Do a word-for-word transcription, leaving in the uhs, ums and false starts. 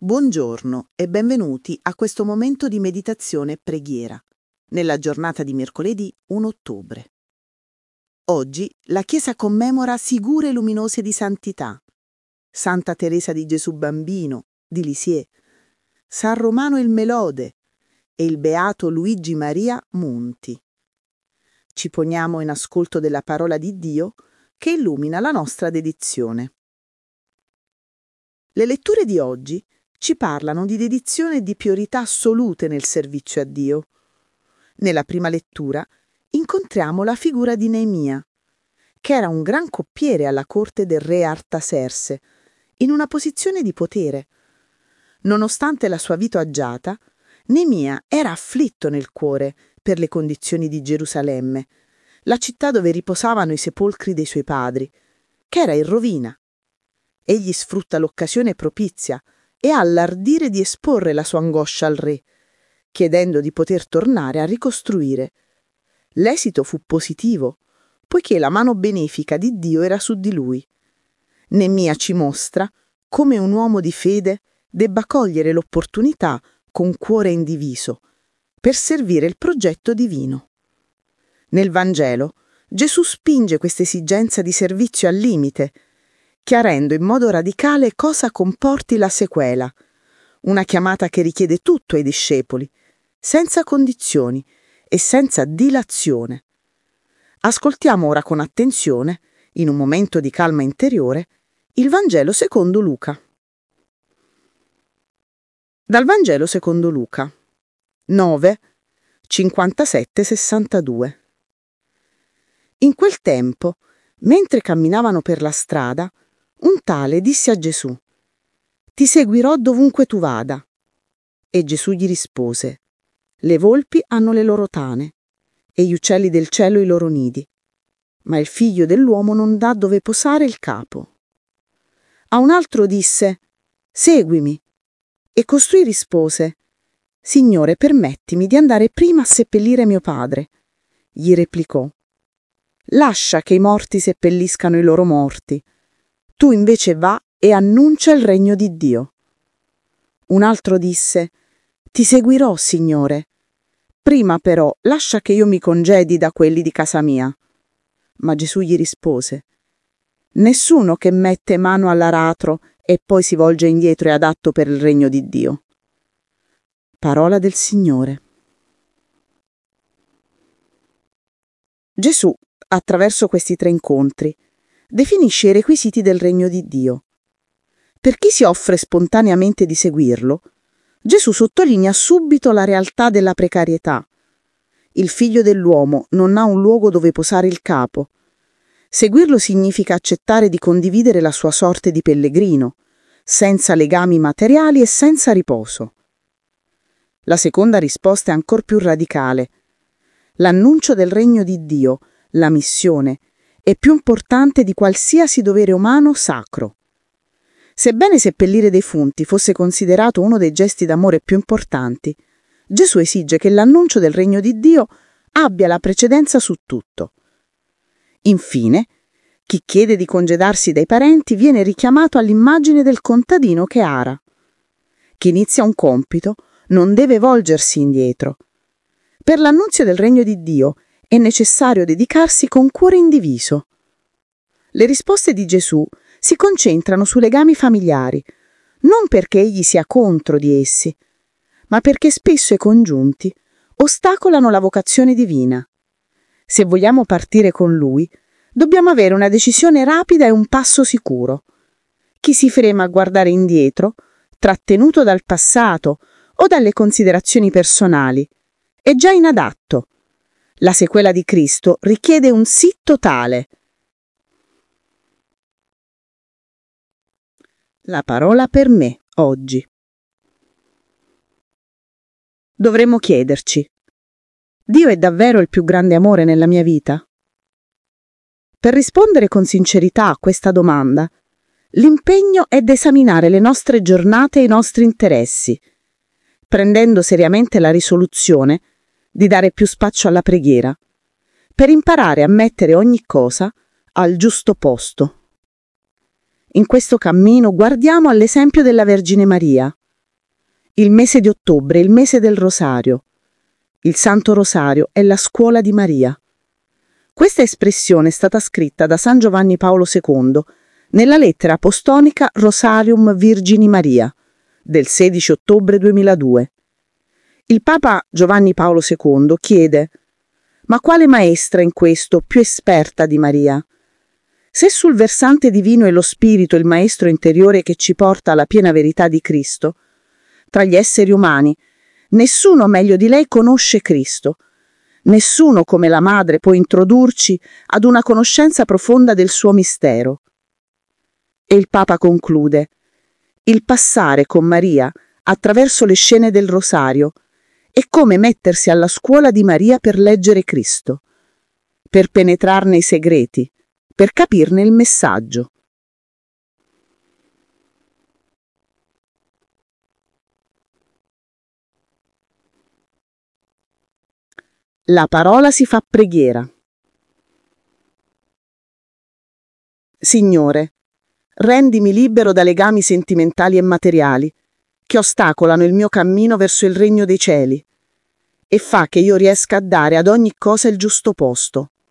Buongiorno e benvenuti a questo momento di meditazione e preghiera, nella giornata di mercoledì primo ottobre. Oggi la Chiesa commemora figure luminose di santità: Santa Teresa di Gesù Bambino, di Lisieux, San Romano il Melode e il beato Luigi Maria Munti. Ci poniamo in ascolto della parola di Dio che illumina la nostra dedizione. Le letture di oggi ci parlano di dedizione e di priorità assolute nel servizio a Dio. Nella prima lettura incontriamo la figura di Neemia, che era un gran coppiere alla corte del re Artaserse, in una posizione di potere. Nonostante la sua vita agiata, Neemia era afflitto nel cuore per le condizioni di Gerusalemme, la città dove riposavano i sepolcri dei suoi padri, che era in rovina. Egli sfrutta l'occasione propizia e ha l'ardire di esporre la sua angoscia al re, chiedendo di poter tornare a ricostruire. L'esito fu positivo, poiché la mano benefica di Dio era su di lui. Neemia ci mostra come un uomo di fede debba cogliere l'opportunità con cuore indiviso per servire il progetto divino. Nel Vangelo Gesù spinge questa esigenza di servizio al limite, chiarendo in modo radicale cosa comporti la sequela, una chiamata che richiede tutto ai discepoli, senza condizioni e senza dilazione. Ascoltiamo ora con attenzione, in un momento di calma interiore, il Vangelo secondo Luca. Dal Vangelo secondo Luca nove, cinquantasette sessantadue. In quel tempo, mentre camminavano per la strada, un tale disse a Gesù: «Ti seguirò dovunque tu vada». E Gesù gli rispose: «Le volpi hanno le loro tane, e gli uccelli del cielo i loro nidi, ma il figlio dell'uomo non dà dove posare il capo». A un altro disse: «Seguimi». E costui rispose: «Signore, permettimi di andare prima a seppellire mio padre». Gli replicò: «Lascia che i morti seppelliscano i loro morti. Tu invece va e annuncia il regno di Dio». Un altro disse: «Ti seguirò, Signore. Prima però lascia che io mi congedi da quelli di casa mia». Ma Gesù gli rispose: «Nessuno che mette mano all'aratro e poi si volge indietro è adatto per il regno di Dio». Parola del Signore. Gesù, attraverso questi tre incontri, definisce i requisiti del regno di Dio. Per chi si offre spontaneamente di seguirlo, Gesù sottolinea subito la realtà della precarietà. Il figlio dell'uomo non ha un luogo dove posare il capo. Seguirlo significa accettare di condividere la sua sorte di pellegrino, senza legami materiali e senza riposo. La seconda risposta è ancor più radicale. L'annuncio del regno di Dio, la missione, è più importante di qualsiasi dovere umano sacro. Sebbene seppellire defunti fosse considerato uno dei gesti d'amore più importanti, Gesù esige che l'annuncio del regno di Dio abbia la precedenza su tutto. Infine, chi chiede di congedarsi dai parenti viene richiamato all'immagine del contadino che ara. Chi inizia un compito non deve volgersi indietro. Per l'annunzio del regno di Dio è necessario dedicarsi con cuore indiviso. Le risposte di Gesù si concentrano su legami familiari, non perché egli sia contro di essi, ma perché spesso i congiunti ostacolano la vocazione divina. Se vogliamo partire con lui, dobbiamo avere una decisione rapida e un passo sicuro. Chi si ferma a guardare indietro, trattenuto dal passato o dalle considerazioni personali, è già inadatto. La sequela di Cristo richiede un sì totale. La parola per me oggi. Dovremmo chiederci: Dio è davvero il più grande amore nella mia vita? Per rispondere con sincerità a questa domanda, l'impegno è di esaminare le nostre giornate e i nostri interessi, prendendo seriamente la risoluzione di dare più spazio alla preghiera, per imparare a mettere ogni cosa al giusto posto. In questo cammino guardiamo all'esempio della Vergine Maria, Il mese di ottobre, il mese del Rosario. Il Santo Rosario è la scuola di Maria. Questa espressione è stata scritta da San Giovanni Paolo secondo nella lettera apostolica Rosarium Virgini Maria del sedici ottobre duemiladue. Il Papa Giovanni Paolo secondo chiede: ma quale maestra in questo più esperta di Maria? Se sul versante divino è lo Spirito il maestro interiore che ci porta alla piena verità di Cristo, tra gli esseri umani nessuno meglio di lei conosce Cristo. Nessuno come la Madre può introdurci ad una conoscenza profonda del suo mistero. E il Papa conclude: il passare con Maria attraverso le scene del Rosario è come mettersi alla scuola di Maria per leggere Cristo, per penetrarne i segreti, per capirne il messaggio. La parola si fa preghiera. Signore, rendimi libero da legami sentimentali e materiali che ostacolano il mio cammino verso il regno dei cieli e fa che io riesca a dare ad ogni cosa il giusto posto.